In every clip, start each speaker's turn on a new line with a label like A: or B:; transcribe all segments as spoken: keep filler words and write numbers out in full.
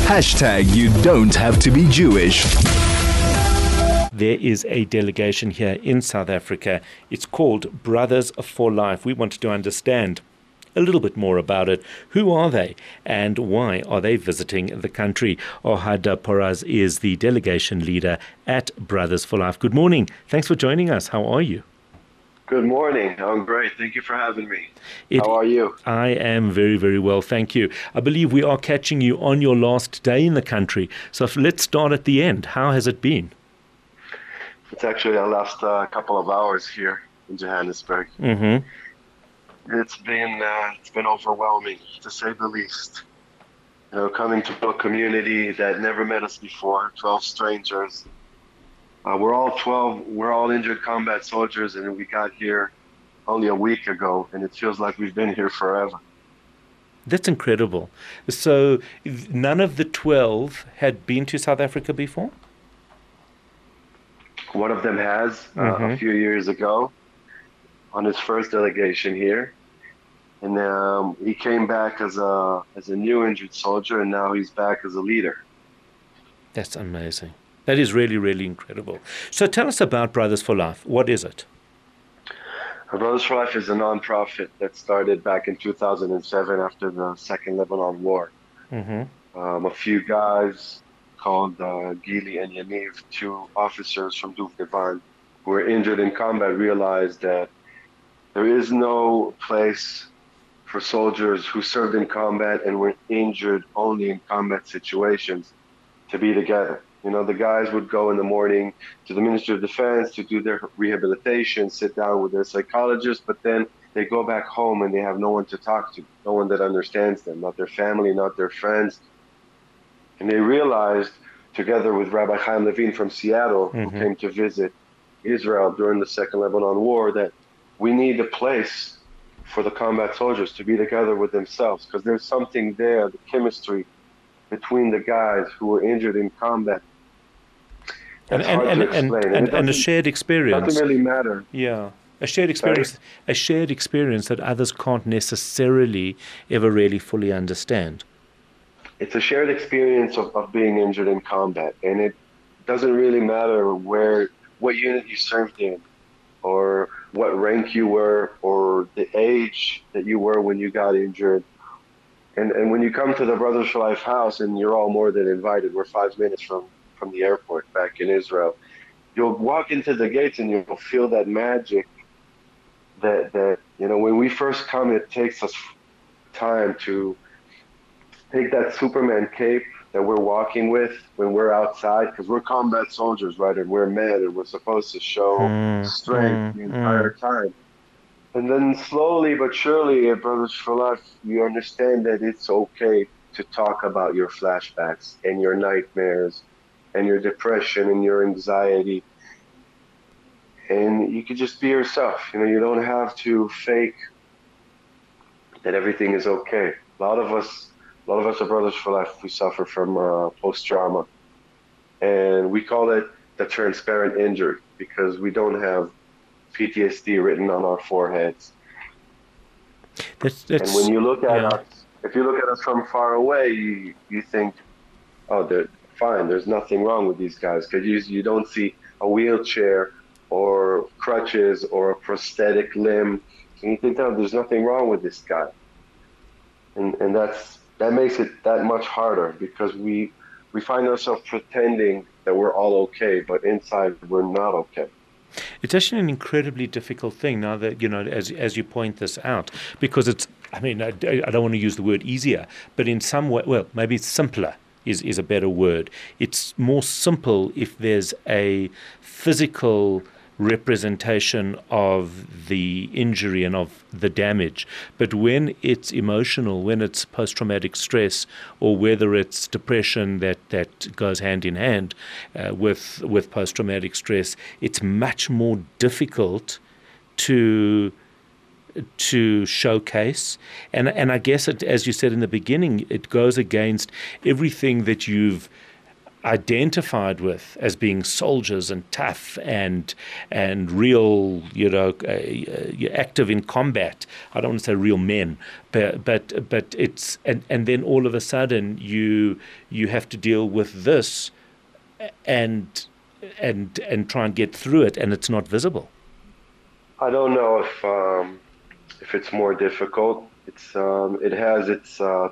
A: Hashtag you don't have to be Jewish.
B: There is a delegation here in South Africa. It's called Brothers for Life. We wanted to understand a little bit more about it. Who are they and why are they visiting the country? Ohad Poraz is the delegation leader at Brothers for Life. Good morning. Thanks for joining us. How are you?
C: Good morning. I'm great. Thank you for having me.
B: It,
C: How are you?
B: I am very, very well. Thank you. I believe we are catching you on your last day in the country. So let's start at the end. How has it been?
C: It's actually our last uh, couple of hours here in Johannesburg.
B: Mm-hmm.
C: It's been uh, it's been overwhelming, to say the least. You know, coming to a community that never met us before, twelve strangers. Uh, we're all twelve, we're all injured combat soldiers, and we got here only a week ago, and it feels like we've been here forever.
B: That's incredible. So none of the twelve had been to South Africa before?
C: One of them has, uh,
B: mm-hmm.
C: a few years ago, on his first delegation here. And um, he came back as a, as a new injured soldier, and now he's back as a leader.
B: That's amazing. That is really, really incredible. So tell us about Brothers for Life. What is it?
C: Brothers for Life is a non-profit that started back in two thousand seven after the Second Lebanon War.
B: Mm-hmm.
C: Um, a few guys called uh, Gili and Yaniv, two officers from Duvdevan who were injured in combat, realized that there is no place for soldiers who served in combat and were injured only in combat situations to be together. You know, the guys would go in the morning to the Ministry of Defense to do their rehabilitation, sit down with their psychologist, but then they go back home and they have no one to talk to, no one that understands them, not their family, not their friends. And they realized, together with Rabbi Chaim Levine from Seattle, mm-hmm. who came to visit Israel during the Second Lebanon War, that we need a place for the combat soldiers to be together with themselves, because there's something there, the chemistry between the guys who were injured in combat.
B: And and and, and, and, and a shared experience.
C: It doesn't really matter.
B: Yeah. A shared experience Sorry? a shared experience that others can't necessarily ever really fully understand.
C: It's a shared experience of, of being injured in combat, and it doesn't really matter where what unit you served in, or what rank you were, or the age that you were when you got injured. And and when you come to the Brothers for Life house, and you're all more than invited, we're five minutes from, from the airport back in Israel, you'll walk into the gates and you'll feel that magic that, that you know, when we first come, it takes us time to take that Superman cape that we're walking with when we're outside, because we're combat soldiers, right? And we're men, and we're supposed to show mm, strength mm, the entire mm. time. And then slowly but surely at Brothers for Life, you understand that it's okay to talk about your flashbacks and your nightmares and your depression and your anxiety. And you can just be yourself. You know, you don't have to fake that everything is okay. A lot of us A lot of us are Brothers for Life. We suffer from uh, post-trauma. And we call it the transparent injury, because we don't have P T S D written on our foreheads.
B: That's, that's,
C: and when you look at
B: yeah.
C: us, if you look at us from far away, you, you think, oh, they're fine. There's nothing wrong with these guys, because you, you don't see a wheelchair or crutches or a prosthetic limb. And you think, oh, there's nothing wrong with this guy. And, and that's that makes it that much harder, because we we find ourselves pretending that we're all okay, but inside we're not okay.
B: It's actually an incredibly difficult thing now that, you know, as as you point this out, because it's, I mean, I, I don't want to use the word easier, but in some way, well, maybe it's simpler is, is a better word. It's more simple if there's a physical representation of the injury and of the damage. But when it's emotional, when it's post-traumatic stress, or whether it's depression that, that goes hand in hand uh, with with post-traumatic stress, it's much more difficult to to showcase. And and I guess, it, as you said in the beginning, it goes against everything that you've identified with as being soldiers and tough and and real, you know, uh, uh, active in combat. I don't want to say real men, but but but it's and, and then all of a sudden you you have to deal with this and and and try and get through it, and it's not visible.
C: I don't know if um, if it's more difficult. It's um, it has its uh,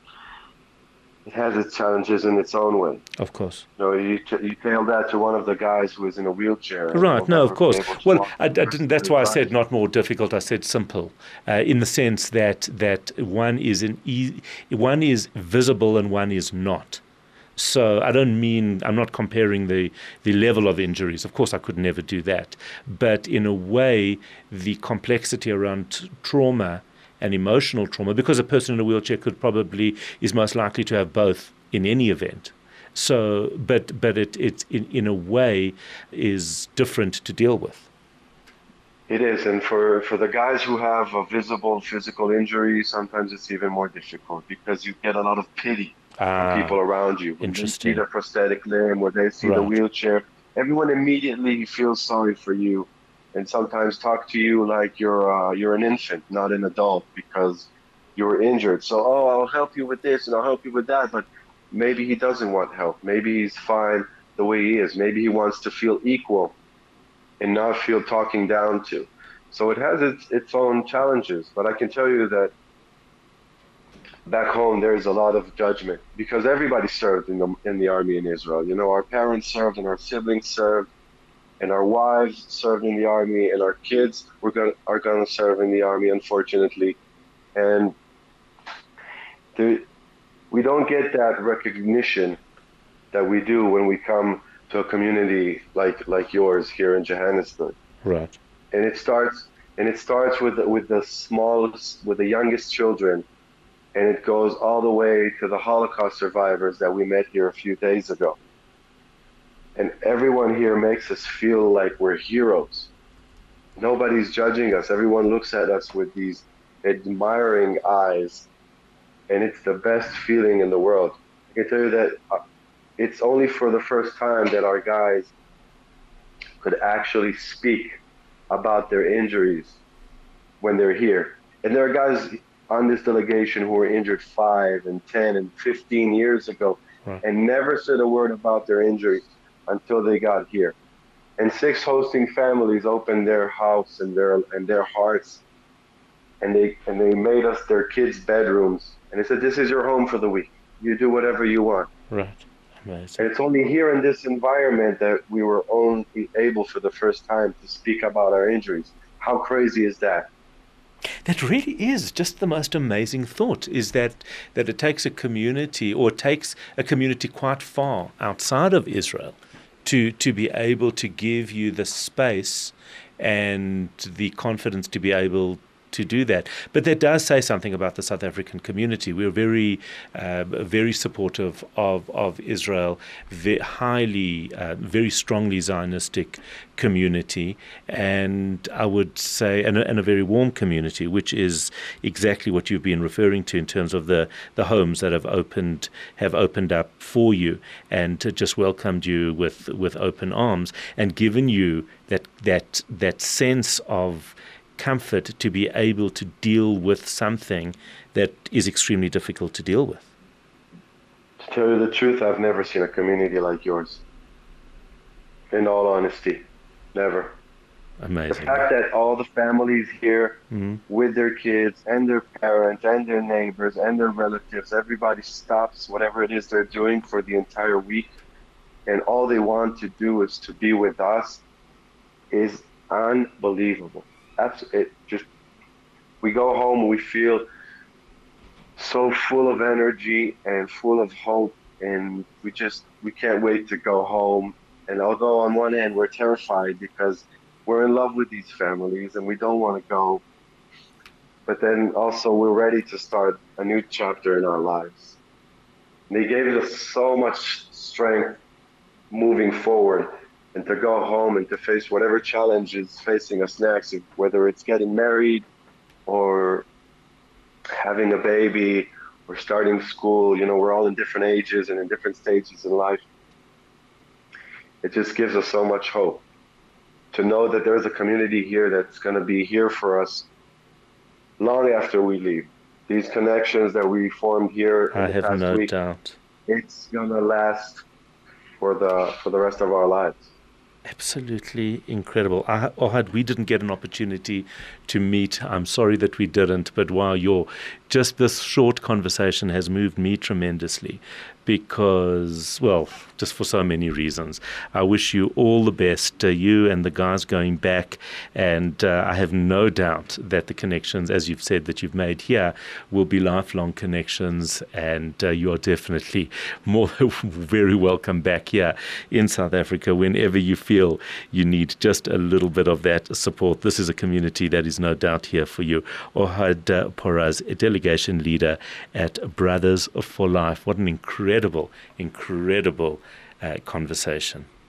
C: it has its challenges in its own way.
B: Of course.
C: You know, you t- you tell that to one of the guys who is in a wheelchair. and
B: Right.
C: will
B: No, of
C: never be
B: course.
C: able to
B: Well,
C: walk
B: I, I
C: the rest
B: didn't.
C: of
B: That's
C: his
B: why I
C: life.
B: said not more difficult. I said simple, uh, in the sense that that one is an e- one is visible and one is not. So I don't mean, I'm not comparing the, the level of injuries. Of course, I could never do that. But in a way, the complexity around t- trauma and emotional trauma, because a person in a wheelchair could probably, is most likely to have both in any event. So, but but it it in, in a way is different to deal with.
C: It is, and for, for the guys who have a visible physical injury, sometimes it's even more difficult because you get a lot of pity from
B: Ah,
C: people around you. When they see
B: interesting.
C: the prosthetic limb, when they see the
B: Right.
C: wheelchair, everyone immediately feels sorry for you, and sometimes talk to you like you're uh, you're an infant, not an adult, because you were injured. So, oh, I'll help you with this and I'll help you with that, but maybe he doesn't want help. Maybe he's fine the way he is. Maybe he wants to feel equal and not feel talking down to. So it has its its own challenges, but I can tell you that back home there's a lot of judgment because everybody served in the in the army in Israel. You know, our parents served and our siblings served and our wives served in the army and our kids were going are going to serve in the army, unfortunately. And the, we don't get that recognition that we do when we come to a community like like yours here in Johannesburg.
B: Right.
C: And it starts and it starts with the, with the smallest, with the youngest children, and it goes all the way to the Holocaust survivors that we met here a few days ago. And everyone here makes us feel like we're heroes. Nobody's judging us. Everyone looks at us with these admiring eyes, and it's the best feeling in the world. I can tell you that uh, it's only for the first time that our guys could actually speak about their injuries when they're here. And there are guys on this delegation who were injured five and ten and fifteen years ago
B: Right.
C: and never said a word about their injuries until they got here. And six hosting families opened their house and their and their hearts, and they and they made us their kids' bedrooms. And they said, "This is your home for the week. You do whatever you want."
B: Right. Amazing.
C: And it's only here in this environment that we were only able for the first time to speak about our injuries. How crazy is that?
B: That really is just the most amazing thought, is that, that it takes a community, or it takes a community quite far outside of Israel to, to be able to give you the space and the confidence to be able to do that. But that does say something about the South African community. We're very, uh, very supportive of of Israel, very highly, uh, very strongly Zionistic community, and I would say, and a, and a very warm community, which is exactly what you've been referring to in terms of the, the homes that have opened have opened up for you and just welcomed you with with open arms and given you that that that sense of comfort to be able to deal with something that is extremely difficult to deal with.
C: To tell you the truth, I've never seen a community like yours. In all honesty, never. The
B: Amazing.
C: fact that all the families here
B: Mhm.
C: with their kids and their parents and their neighbors and their relatives, everybody stops whatever it is they're doing for the entire week, and all they want to do is to be with us is unbelievable. That's it. Just we go home, we feel so full of energy and full of hope, and we just we can't wait to go home. And although on one end we're terrified because we're in love with these families and we don't want to go, but then also we're ready to start a new chapter in our lives. And they gave us so much strength moving forward, and to go home and to face whatever challenge is facing us next, whether it's getting married or having a baby or starting school. You know, we're all in different ages and in different stages in life. it just gives us so much hope to know that there's a community here that's going to be here for us long after we leave. These connections that we formed here in
B: I
C: the
B: have
C: past
B: no
C: week,
B: doubt.
C: it's going to last for the for the rest of our lives.
B: Absolutely incredible. I, Ohad, we didn't get an opportunity to meet. I'm sorry that we didn't, but wow, your just this short conversation has moved me tremendously because, well, just for so many reasons. I wish you all the best, uh, you and the guys going back, and uh, I have no doubt that the connections, as you've said, that you've made here will be lifelong connections, and uh, you are definitely more very welcome back here in South Africa whenever you feel you need just a little bit of that support. This is a community that is no doubt here for you. Ohad uh, Poraz, a delegation leader at Brothers for Life. What an incredible, incredible uh, conversation.